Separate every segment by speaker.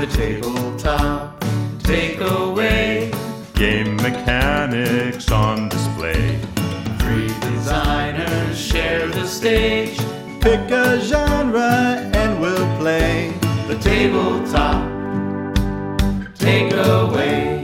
Speaker 1: The tabletop takeaway.
Speaker 2: Game mechanics on display.
Speaker 1: 3 designers share the stage.
Speaker 3: Pick a genre and we'll play.
Speaker 1: The tabletop takeaway.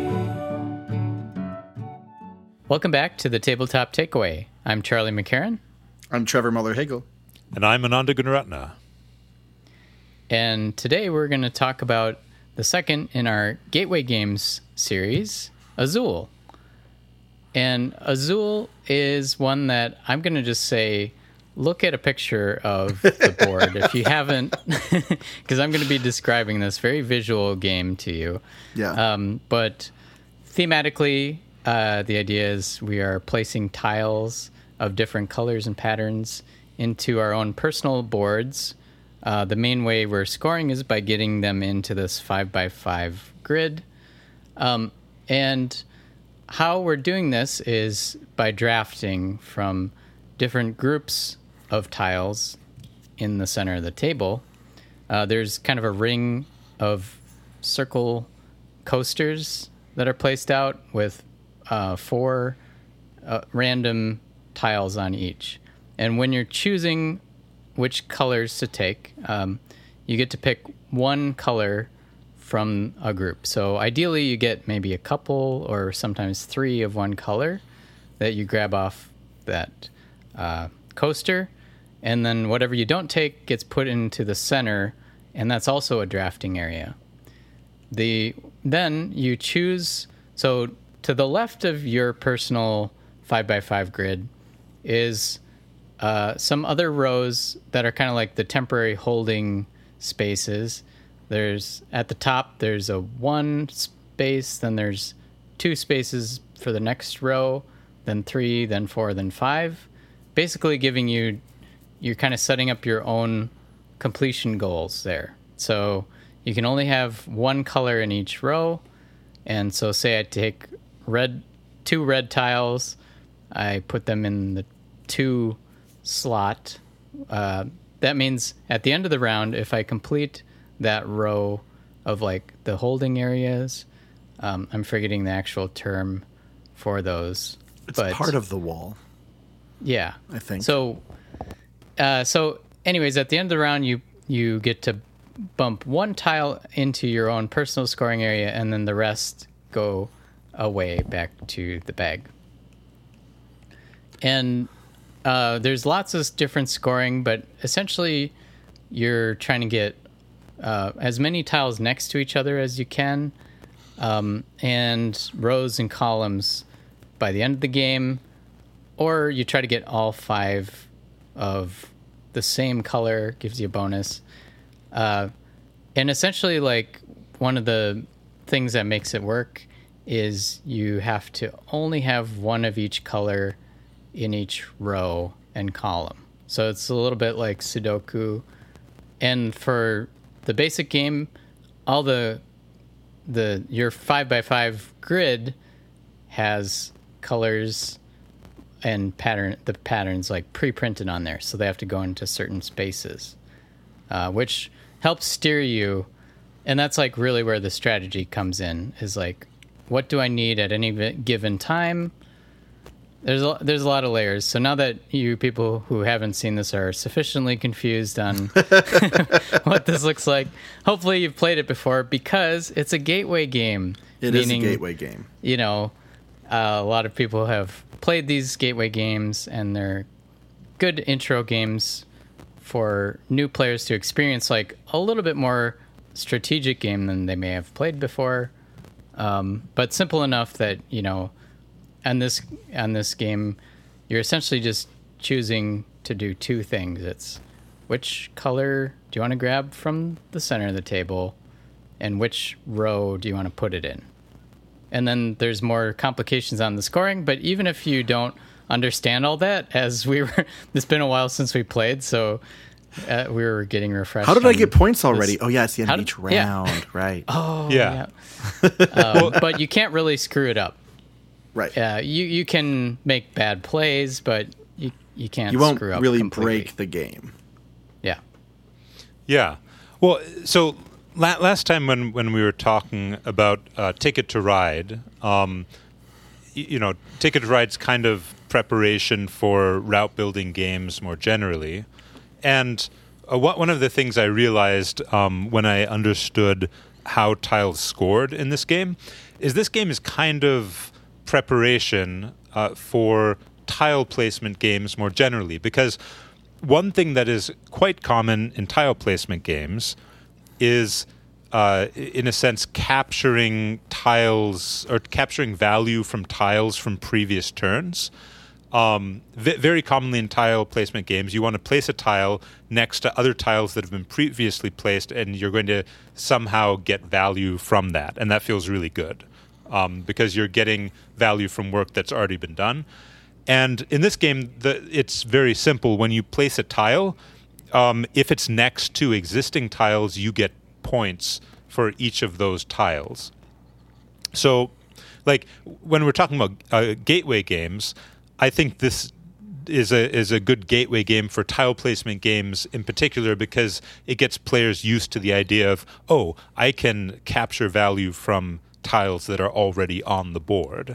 Speaker 4: Welcome back to the Tabletop Takeaway. I'm Charlie McCarran.
Speaker 3: I'm Trevor Muller-Hagel.
Speaker 5: And I'm Ananda Gunaratna.
Speaker 4: And today we're going to talk about the second in our Gateway Games series, Azul. And Azul is one that I'm going to just say, look at a picture of the board if you haven't, because I'm going to be describing this very visual game to you.
Speaker 3: Yeah.
Speaker 4: But thematically, the idea is we are placing tiles of different colors and patterns into our own personal boards. The main way we're scoring is by getting them into this 5x5 grid. And how we're doing this is by drafting from different groups of tiles in the center of the table. There's kind of a ring of circle coasters that are placed out with 4 random tiles on each. And when you're choosing which colors to take, you get to pick one color from a group. So ideally you get maybe a couple or sometimes 3 of one color that you grab off that coaster, and then whatever you don't take gets put into the center, and that's also a drafting area. Then you choose, so to the left of your personal 5x5 grid is some other rows that are kind of like the temporary holding spaces. At the top, there's a 1 space, then there's 2 spaces for the next row, then 3, then 4, then 5. Basically giving you're kind of setting up your own completion goals there. So you can only have one color in each row. And so say I take 2 red tiles, I put them in the 2 slot. That means at the end of the round, if I complete that row of like the holding areas, I'm forgetting the actual term for those.
Speaker 3: It's part of the wall.
Speaker 4: Yeah,
Speaker 3: I think.
Speaker 4: So anyways, at the end of the round, you get to bump 1 tile into your own personal scoring area, and then the rest go away back to the bag. And there's lots of different scoring, but essentially you're trying to get as many tiles next to each other as you can, and rows and columns by the end of the game, or you try to get all 5 of the same color, gives you a bonus. And essentially, like, one of the things that makes it work is you have to only have 1 of each color in each row and column. So it's a little bit like Sudoku. And for the basic game, all your 5x5 grid has colors and the patterns like pre-printed on there, so they have to go into certain spaces, which helps steer you. And that's like really where the strategy comes in, is like, what do I need at any given time? There's a lot of layers. So now that you people who haven't seen this are sufficiently confused on what this looks like, hopefully you've played it before, because it's a gateway game.
Speaker 3: It is a gateway game.
Speaker 4: You know, a lot of people have played these gateway games, and they're good intro games for new players to experience like a little bit more strategic game than they may have played before, but simple enough that, you know, on this game, you're essentially just choosing to do 2 things. It's which color do you want to grab from the center of the table, and which row do you want to put it in. And then there's more complications on the scoring, but even if you don't understand all that, it's been a while since we played, so we were getting refreshed.
Speaker 3: How did I get points already? Oh, yeah, it's the end of each round,
Speaker 4: yeah.
Speaker 3: Right.
Speaker 4: Oh,
Speaker 5: Yeah.
Speaker 4: But you can't really screw it up.
Speaker 3: Right.
Speaker 4: You can make bad plays, but you can't.
Speaker 3: You won't
Speaker 4: screw up
Speaker 3: really
Speaker 4: completely.
Speaker 3: break the game.
Speaker 4: Yeah.
Speaker 5: Yeah. Well, so Last time when we were talking about Ticket to Ride, Ticket to Ride's kind of preparation for route building games more generally, and one of the things I realized when I understood how tiles scored in this game is this game is kind of preparation for tile placement games more generally, because one thing that is quite common in tile placement games is, in a sense, capturing tiles or capturing value from tiles from previous turns. Very commonly in tile placement games, you want to place a tile next to other tiles that have been previously placed, and you're going to somehow get value from that. And that feels really good because you're getting value from work that's already been done. And in this game, it's very simple. When you place a tile, if it's next to existing tiles, you get points for each of those tiles. So, like, when we're talking about gateway games, I think this is a good gateway game for tile placement games in particular, because it gets players used to the idea of, oh, I can capture value from tiles that are already on the board.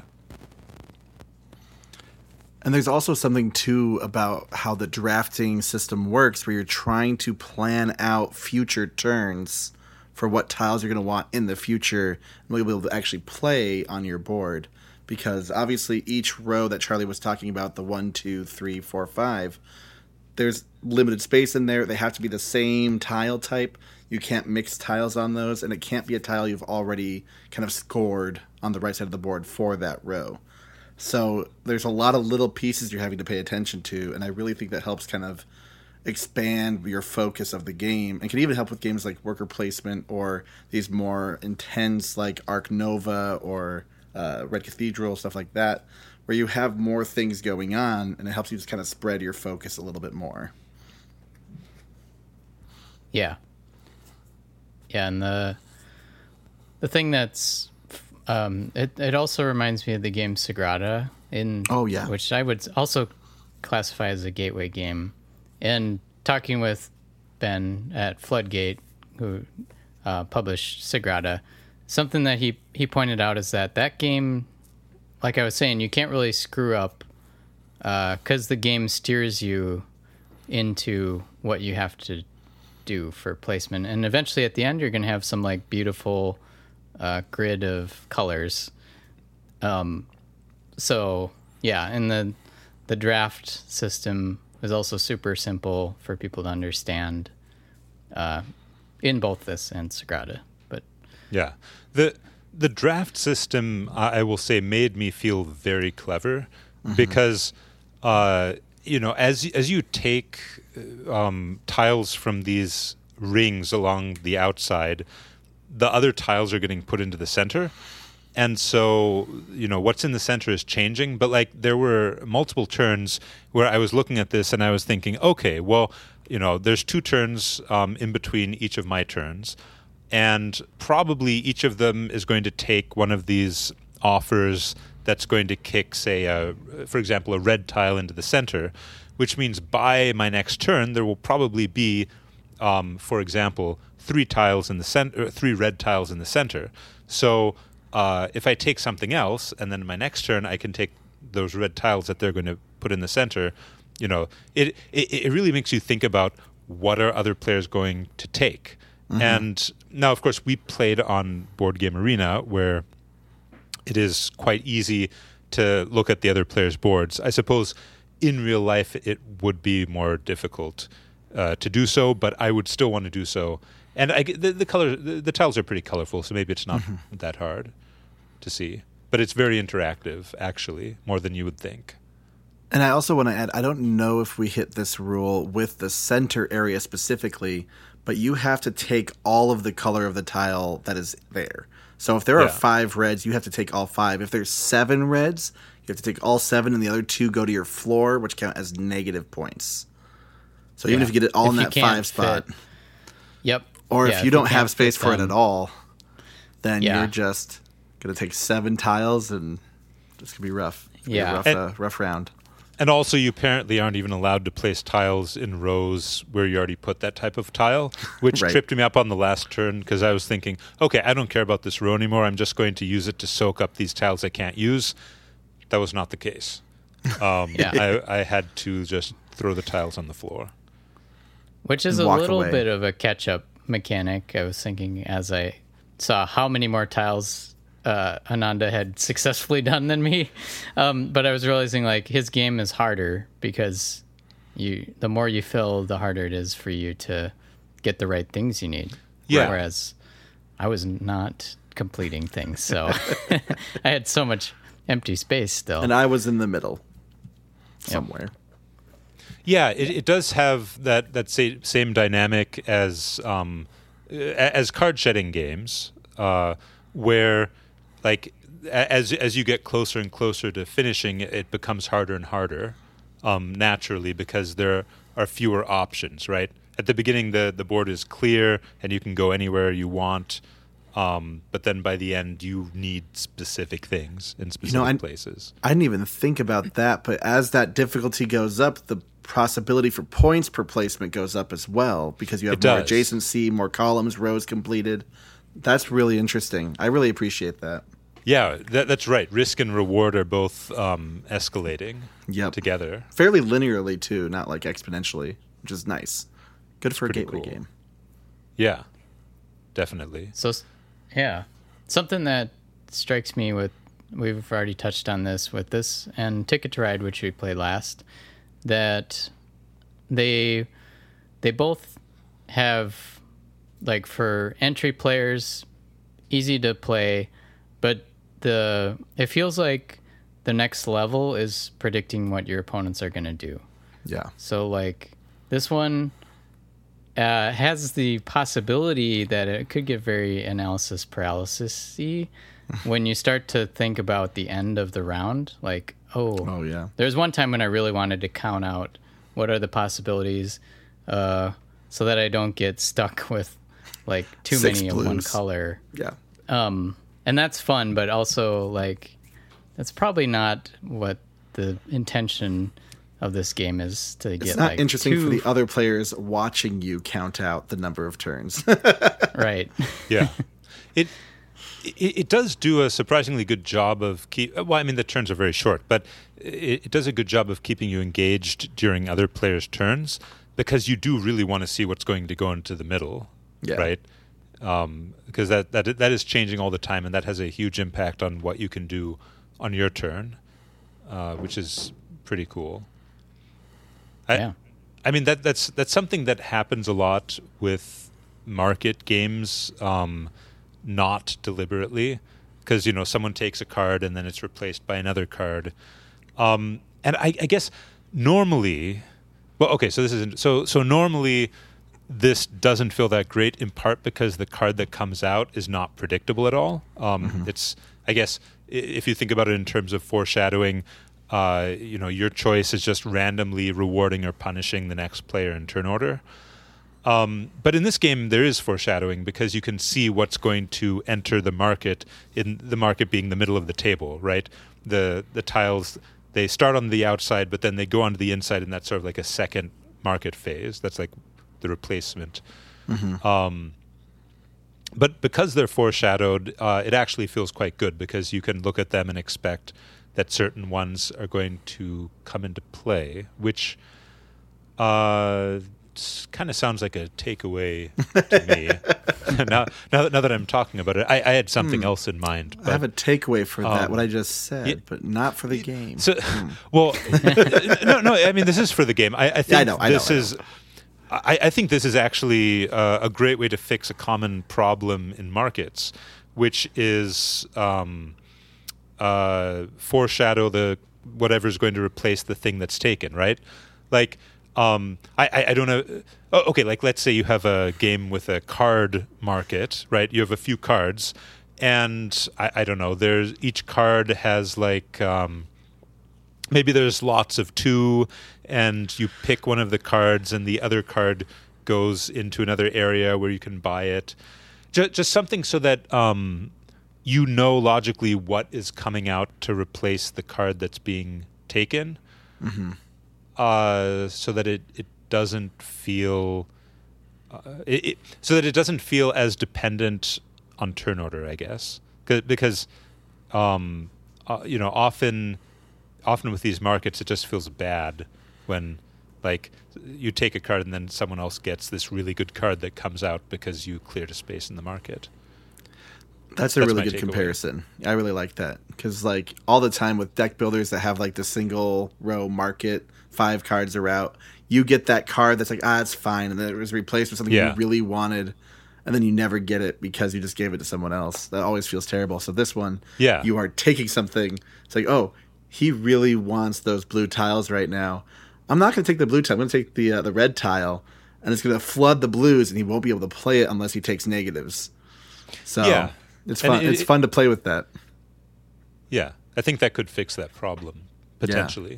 Speaker 6: And there's also something, too, about how the drafting system works, where you're trying to plan out future turns for what tiles you're going to want in the future, and you'll be able to actually play on your board. Because obviously each row that Charlie was talking about, the 1, 2, 3, 4, 5, there's limited space in there. They have to be the same tile type. You can't mix tiles on those, and it can't be a tile you've already kind of scored on the right side of the board for that row. So there's a lot of little pieces you're having to pay attention to, and I really think that helps kind of expand your focus of the game, and can even help with games like worker placement or these more intense like Ark Nova or Red Cathedral, stuff like that, where you have more things going on, and it helps you just kind of spread your focus a little bit more.
Speaker 4: Yeah, and the thing that's it also reminds me of the game Sagrada, which I would also classify as a gateway game. And talking with Ben at Floodgate, who published Sagrada, something that he pointed out is that game, like I was saying, you can't really screw up because the game steers you into what you have to do for placement. And eventually at the end, you're going to have some like beautiful grid of colors. So yeah, and the draft system is also super simple for people to understand in both this and Sagrada. But
Speaker 5: yeah, the draft system, I will say, made me feel very clever because as you take tiles from these rings along the outside, the other tiles are getting put into the center. And so, what's in the center is changing. But, like, there were multiple turns where I was looking at this and I was thinking, okay, well, there's 2 turns in between each of my turns. And probably each of them is going to take one of these offers that's going to kick, say, for example, a red tile into the center, which means by my next turn, there will probably be, for example, 3 tiles in the center, 3 red tiles in the center. So if I take something else, and then my next turn I can take those red tiles that they're going to put in the center, it really makes you think about what are other players going to take. And now, of course, we played on Board Game Arena, where it is quite easy to look at the other players' boards. I suppose in real life it would be more difficult to do so, but I would still want to do so. And the tiles are pretty colorful, so maybe it's not that hard to see. But it's very interactive, actually, more than you would think.
Speaker 6: And I also want to add, I don't know if we hit this rule with the center area specifically, but you have to take all of the color of the tile that is there. So if there are 5 reds, you have to take all 5. If there's 7 reds, you have to take all 7, and the other 2 go to your floor, which count as negative points. So even if you get it all in that 5 spot.
Speaker 4: Yep.
Speaker 6: Or if you don't have space for it at all, then you're just going to take 7 tiles, and it's going to be rough. Rough round.
Speaker 5: And also, you apparently aren't even allowed to place tiles in rows where you already put that type of tile, which
Speaker 6: Right.
Speaker 5: tripped me up on the last turn because I was thinking, okay, I don't care about this row anymore. I'm just going to use it to soak up these tiles I can't use. That was not the case.
Speaker 4: Yeah.
Speaker 5: I had to just throw the tiles on the floor.
Speaker 4: Which is
Speaker 6: And
Speaker 4: a
Speaker 6: walk
Speaker 4: little
Speaker 6: away.
Speaker 4: bit of a catch-up mechanic. I was thinking as I saw how many more tiles Ananda had successfully done than me. But I was realizing, like, his game is harder because the more you fill, the harder it is for you to get the right things you need.
Speaker 5: Yeah.
Speaker 4: Whereas I was not completing things, so I had so much empty space still.
Speaker 6: And I was in the middle somewhere.
Speaker 5: Yeah, it does have that same dynamic as card shedding games, where like as you get closer and closer to finishing, it becomes harder and harder, naturally, because there are fewer options. Right at the beginning, the board is clear and you can go anywhere you want. But then by the end, you need specific things in specific places.
Speaker 6: I didn't even think about that, but as that difficulty goes up, the possibility for points per placement goes up as well because you have more adjacency, more columns, rows completed. That's really interesting. I really appreciate that.
Speaker 5: Yeah, that's right. Risk and reward are both escalating together.
Speaker 6: Fairly linearly, too, not like exponentially, which is nice. Good for a gateway
Speaker 5: cool.
Speaker 6: game.
Speaker 5: Yeah, definitely.
Speaker 4: So, yeah, something that strikes me we've already touched on this with this and Ticket to Ride, which we played last, that they both have, like, for entry players, easy to play, but it feels like the next level is predicting what your opponents are going to do.
Speaker 6: Yeah.
Speaker 4: So, like, this one has the possibility that it could get very analysis paralysis-y when you start to think about the end of the round. Like,
Speaker 6: Oh, yeah.
Speaker 4: There's one time when I really wanted to count out what are the possibilities so that I don't get stuck with, like, too
Speaker 6: 6
Speaker 4: many of one
Speaker 6: blues.
Speaker 4: color.
Speaker 6: Yeah.
Speaker 4: And that's fun, but also, like, that's probably not what the intention of this game is to get.
Speaker 6: It's not
Speaker 4: like,
Speaker 6: interesting for the other players watching you count out the number of turns.
Speaker 4: Right.
Speaker 5: Yeah. It does do a surprisingly good job of well, I mean, the turns are very short, but it does a good job of keeping you engaged during other players' turns because you do really want to see what's going to go into the middle, right? Because that is changing all the time, and that has a huge impact on what you can do on your turn, which is pretty cool.
Speaker 4: Yeah.
Speaker 5: I mean, that's something that happens a lot with market games, not deliberately, because someone takes a card and then it's replaced by another card, and I guess normally, well, okay, so this isn't so normally. This doesn't feel that great, in part because the card that comes out is not predictable at all. It's, I guess, if you think about it in terms of foreshadowing, your choice is just randomly rewarding or punishing the next player in turn order. But in this game, there is foreshadowing because you can see what's going to enter the market, in the market being the middle of the table, right? The tiles, they start on the outside, but then they go onto the inside, and that's sort of like a second market phase. That's like the replacement. But because they're foreshadowed, it actually feels quite good because you can look at them and expect that certain ones are going to come into play, which kind of sounds like a takeaway to me. now that I'm talking about it, I had something else in mind. But,
Speaker 6: I have a takeaway for that, what I just said, but not for the game.
Speaker 5: So, well, no. I mean, this is for the game. I think this is. I think this is actually a great way to fix a common problem in markets, which is foreshadow whatever's going to replace the thing that's taken, right? Like, I don't know. Okay, like let's say you have a game with a card market, right? You have a few cards, and I don't know. Each card has like maybe there's lots of 2, and you pick one of the cards, and the other card goes into another area where you can buy it. Just something so that logically what is coming out to replace the card that's being taken. so that it doesn't feel so that it doesn't feel as dependent on turn order, I guess, because often with these markets it just feels bad when like you take a card and then someone else gets this really good card that comes out because you cleared a space in the market.
Speaker 6: That's a really good comparison. I really like that because like all the time with deck builders that have like the single row market, 5 cards are out, you get that card that's like, it's fine, and then it was replaced with something you really wanted, and then you never get it because you just gave it to someone else. That always feels terrible. So this one, you are taking something. It's like, oh, he really wants those blue tiles right now. I'm not going to take the blue tile. I'm going to take the red tile, and it's going to flood the blues, and he won't be able to play it unless he takes negatives. So it's fun. It's fun to play with that.
Speaker 5: Yeah, I think that could fix that problem potentially.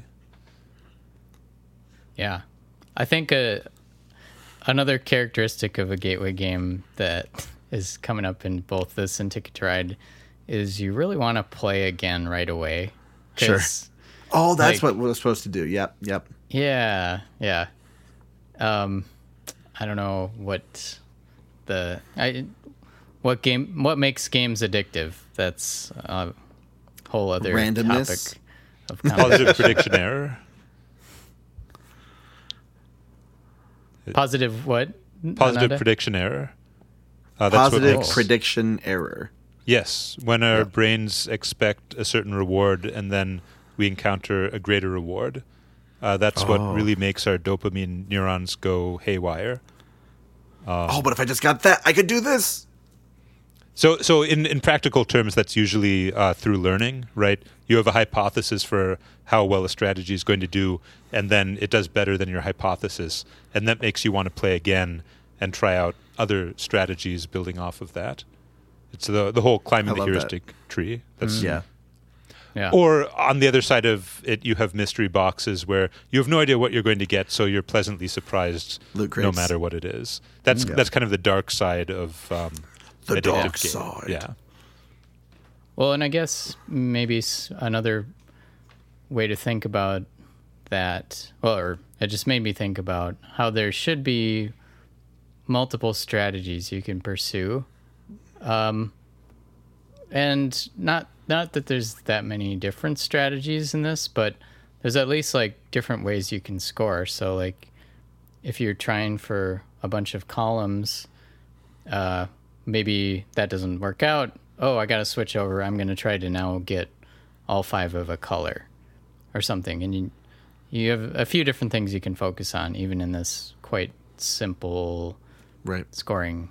Speaker 4: Yeah. I think another characteristic of a gateway game that is coming up in both this and Ticket to Ride is you really want to play again right away.
Speaker 6: Sure. Oh, that's what we're supposed to do. Yep.
Speaker 4: Yeah. I don't know what makes games addictive. That's a whole other
Speaker 6: randomness.
Speaker 4: Topic of
Speaker 5: Positive prediction error.
Speaker 4: Positive what?
Speaker 5: Positive prediction error. That's
Speaker 6: positive prediction error.
Speaker 5: Yes, when our brains expect a certain reward and then we encounter a greater reward. That's what really makes our dopamine neurons go haywire.
Speaker 6: But if I just got that, I could do this.
Speaker 5: So in practical terms, that's usually through learning, right? You have a hypothesis for how well a strategy is going to do, and then it does better than your hypothesis, and that makes you want to play again and try out other strategies building off of that. It's the whole climbing the heuristic tree. That's
Speaker 6: Yeah.
Speaker 5: Or on the other side of it, you have mystery boxes where you have no idea what you're going to get, so you're pleasantly surprised no matter what it is. That's kind of the dark side of
Speaker 6: the dark
Speaker 5: game.
Speaker 6: side.
Speaker 5: Yeah.
Speaker 4: Well, and I guess maybe another way to think about that, or it just made me think about how there should be multiple strategies you can pursue. And not that there's that many different strategies in this, but there's at least like different ways you can score. So like if you're trying for a bunch of columns, maybe that doesn't work out. Oh, I got to switch over. I'm going to try to now get all 5 of a color or something. And you have a few different things you can focus on, even in this quite simple scoring.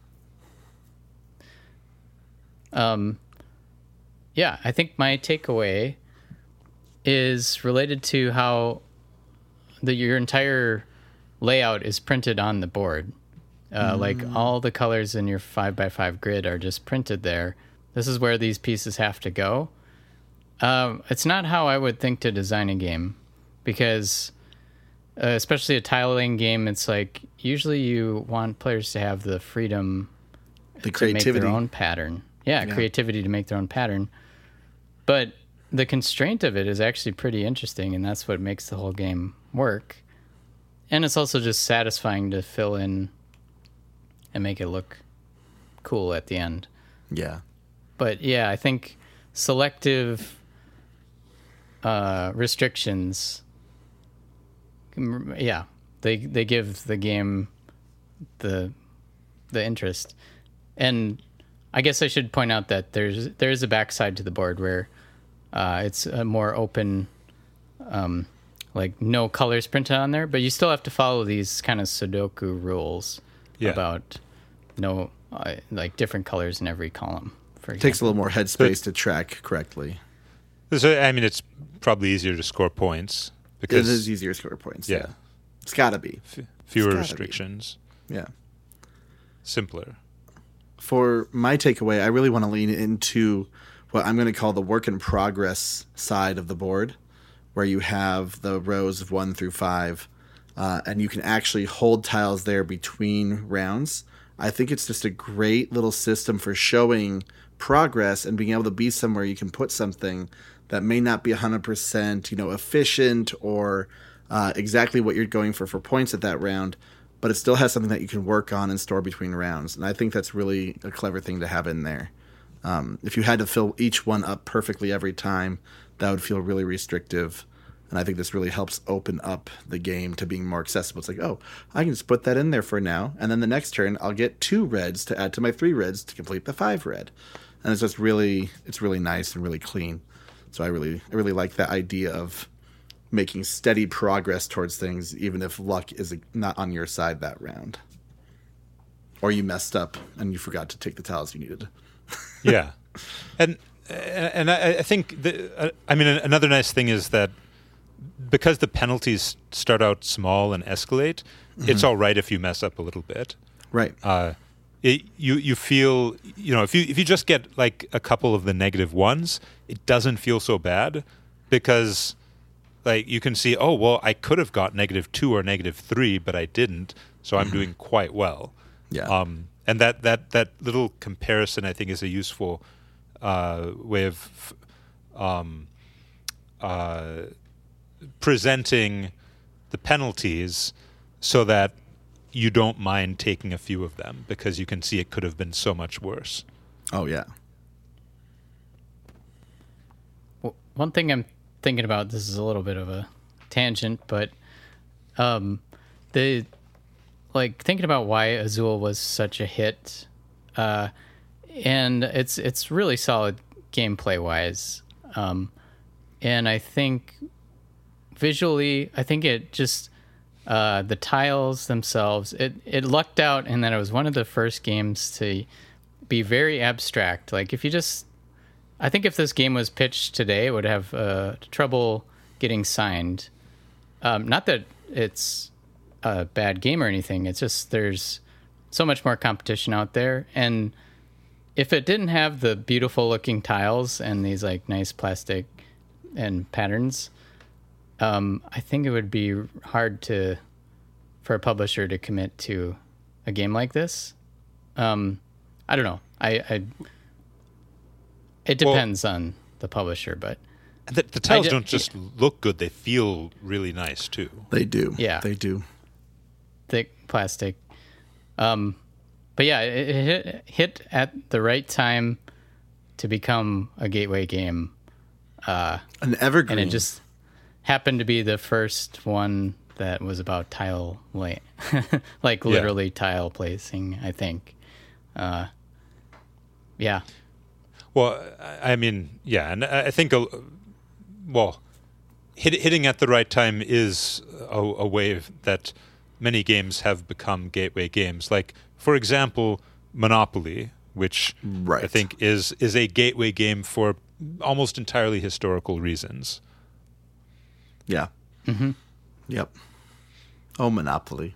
Speaker 4: I think my takeaway is related to how your entire layout is printed on the board. Like all the colors in your 5x5 grid are just printed there. This is where these pieces have to go. It's not how I would think to design a game, because especially a tile-laying game, it's like usually you want players to have the freedom
Speaker 6: the creativity.
Speaker 4: To make their own pattern. Yeah, creativity to make their own pattern. But the constraint of it is actually pretty interesting, and that's what makes the whole game work. And it's also just satisfying to fill in and make it look cool at the end.
Speaker 6: Yeah.
Speaker 4: But yeah, I think selective restrictions, they give the game the interest. And I guess I should point out that there's a backside to the board where it's a more open, like no colors printed on there, but you still have to follow these kind of Sudoku rules about no like different colors in every column. For example.
Speaker 6: Takes a little more headspace to track correctly.
Speaker 5: So, I mean, it's probably easier to score points because
Speaker 6: it is easier to score points. Yeah, it's got to be
Speaker 5: fewer restrictions.
Speaker 6: Yeah,
Speaker 5: simpler.
Speaker 6: For my takeaway, I really want to lean into what I'm going to call the work in progress side of the board, where you have the rows of 1 through 5, and you can actually hold tiles there between rounds. I think it's just a great little system for showing progress and being able to be somewhere you can put something that may not be 100%, efficient or exactly what you're going for points at that round, but it still has something that you can work on and store between rounds. And I think that's really a clever thing to have in there. If you had to fill each one up perfectly every time, that would feel really restrictive. And I think this really helps open up the game to being more accessible. It's like, oh, I can just put that in there for now, and then the next turn I'll get 2 reds to add to my 3 reds to complete the 5 red. And it's just really nice and really clean. So I really like that idea of making steady progress towards things, even if luck is not on your side that round, or you messed up and you forgot to take the tiles you needed.
Speaker 5: Yeah, and I think another nice thing is that because the penalties start out small and escalate, it's all right if you mess up a little bit.
Speaker 6: Right.
Speaker 5: You feel, if you just get like a couple of the -1s, it doesn't feel so bad because like you can see, oh well, I could have got -2 or -3, but I didn't, so I'm doing quite well.
Speaker 6: Yeah.
Speaker 5: And that little comparison, I think, is a useful way of presenting the penalties so that you don't mind taking a few of them because you can see it could have been so much worse.
Speaker 6: Oh, yeah.
Speaker 4: Well, one thing I'm thinking about, this is a little bit of a tangent, but thinking about why Azul was such a hit, and it's really solid gameplay wise, and I think visually, I think it just the tiles themselves, it lucked out in that it was one of the first games to be very abstract. Like I think if this game was pitched today, it would have trouble getting signed. Not that it's a bad game or anything. It's just there's so much more competition out there, and if it didn't have the beautiful looking tiles and these like nice plastic and patterns, I think it would be hard for a publisher to commit to a game like this. I don't know. It depends on the publisher, but
Speaker 5: the tiles don't just look good; they feel really nice too.
Speaker 6: They do.
Speaker 4: Yeah,
Speaker 6: they do.
Speaker 4: Thick plastic. But yeah, it hit at the right time to become a gateway game.
Speaker 6: An evergreen.
Speaker 4: And it just happened to be the first one that was about tile literally tile placing, I think. Yeah.
Speaker 5: Well, I mean, yeah, and I think, hitting at the right time is a way that many games have become gateway games. Like, for example, Monopoly, which I think is a gateway game for almost entirely historical reasons.
Speaker 6: Yeah. Mm-hmm. Yep. Oh, Monopoly.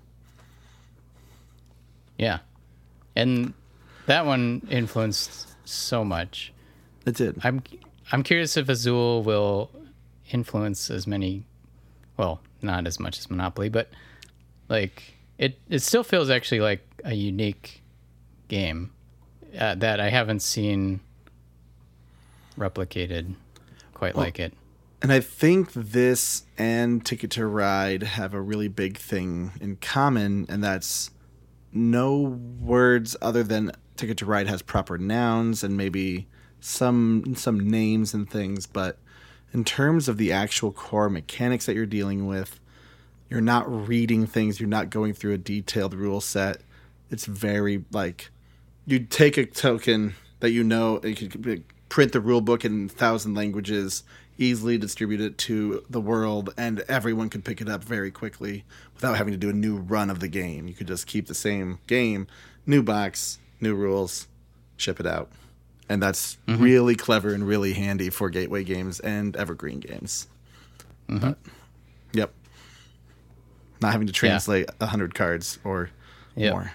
Speaker 4: Yeah. And that one influenced so much.
Speaker 6: It did.
Speaker 4: I'm curious if Azul will influence as many, well, not as much as Monopoly, but like it still feels actually like a unique game that I haven't seen replicated quite like it.
Speaker 6: And I think this and Ticket to Ride have a really big thing in common, and that's no words other than Ticket to Ride has proper nouns and maybe some names and things, but in terms of the actual core mechanics that you're dealing with, you're not reading things, you're not going through a detailed rule set. It's very like you take a token that you could print the rule book in 1,000 languages, easily distribute it to the world, and everyone could pick it up very quickly without having to do a new run of the game. You could just keep the same game, new box, new rules, ship it out. And that's really clever and really handy for gateway games and evergreen games. Mm-hmm. But, yep. Not having to translate 100 cards or more.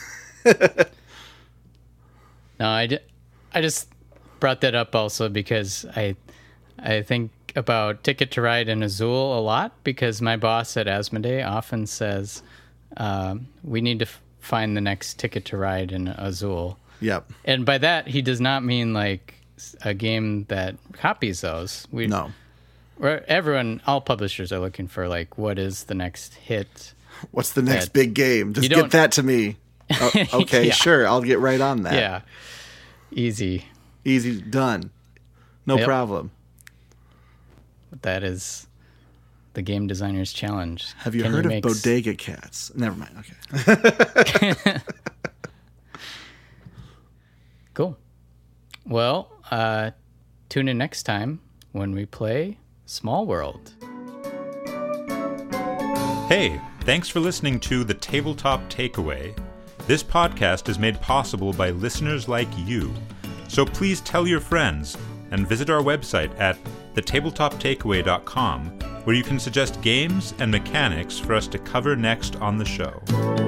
Speaker 4: No, I just brought that up also because I think about Ticket to Ride and Azul a lot because my boss at Asmodee often says we need to find the next Ticket to Ride in Azul.
Speaker 6: Yep.
Speaker 4: And by that, he does not mean like a game that copies those.
Speaker 6: No.
Speaker 4: All publishers are looking for, like, what is the next hit?
Speaker 6: What's the next big game? Just get that to me. Oh, okay,
Speaker 4: Yeah.
Speaker 6: sure. I'll get right on that.
Speaker 4: Yeah. Easy.
Speaker 6: Easy, done. No
Speaker 4: Yep.
Speaker 6: problem.
Speaker 4: That is the game designer's challenge.
Speaker 6: Have you
Speaker 4: Can
Speaker 6: heard of
Speaker 4: make
Speaker 6: bodega cats? Never mind. Okay.
Speaker 4: Cool. Well, tune in next time when we play Small World.
Speaker 2: Hey, thanks for listening to The Tabletop Takeaway. This podcast is made possible by listeners like you. So please tell your friends and visit our website at thetabletoptakeaway.com, where you can suggest games and mechanics for us to cover next on the show.